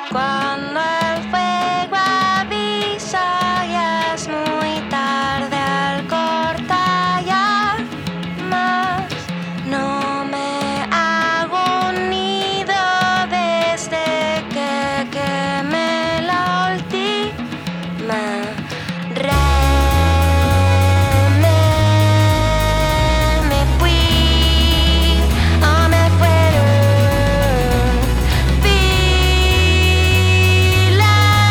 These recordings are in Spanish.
Cuando el fuego avisa ya es muy tarde al cortar ya más. No me hago un nido desde que quemé la última me fui o me fueron fila,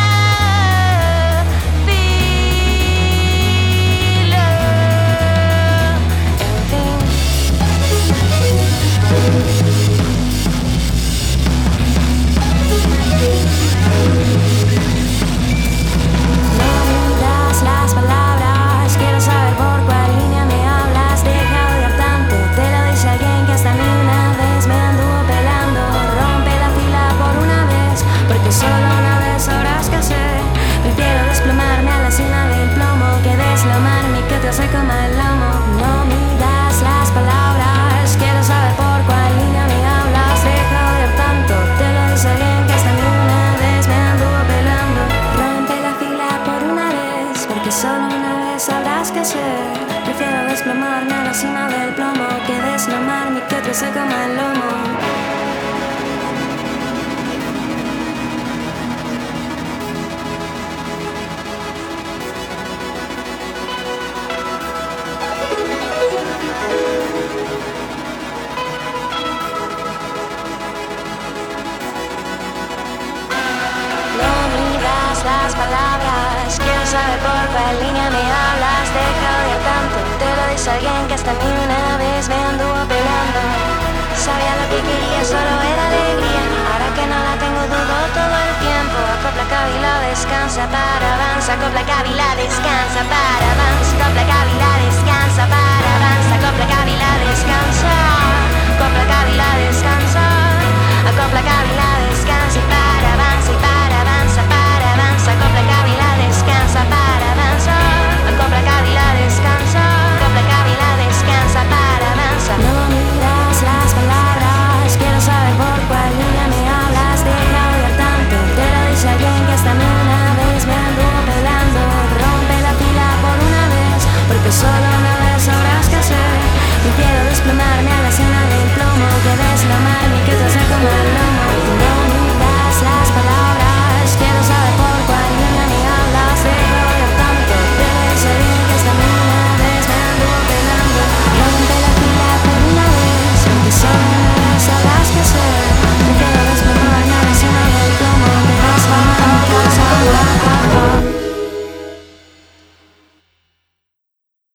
en fin. No midas las palabras, quiero saber por cuál línea me hablas. Deja de odiar tanto, te lo dice alguien que hasta a mí una vez me anduvo pelando. Rompe la fila por una vez, porque solo una vez sabrás qué hacer. Prefiero desplomarme a la cima del plomo que deslomarme y que te se coma el lomo. No midas las palabras, quiero saber por cuál línea me hablas. Deja de odiar tanto, te lo dice alguien que hasta a mí una vez me anduvo pelando. Rompe la fila por una vez, porque solo una vez sabrás qué hacer. Prefiero desplomarme a la cima del plomo que deslomarme y que te se coma el lomo. No midas las palabras, quiero saber por cuál línea me hablas. Deja de odiar tanto, te lo dice alguien que hasta a mí una vez me anduvo pelando. Sabía lo que quería, solo era alegría. Ahora que no la tengo dudo todo el tiempo. Acopla cabila, descansa para avanza. Acopla cabila, descansa para avanza. Acopla cabila, descansa para avanza. Acopla cabila, descansa. Acopla cabila, descansa.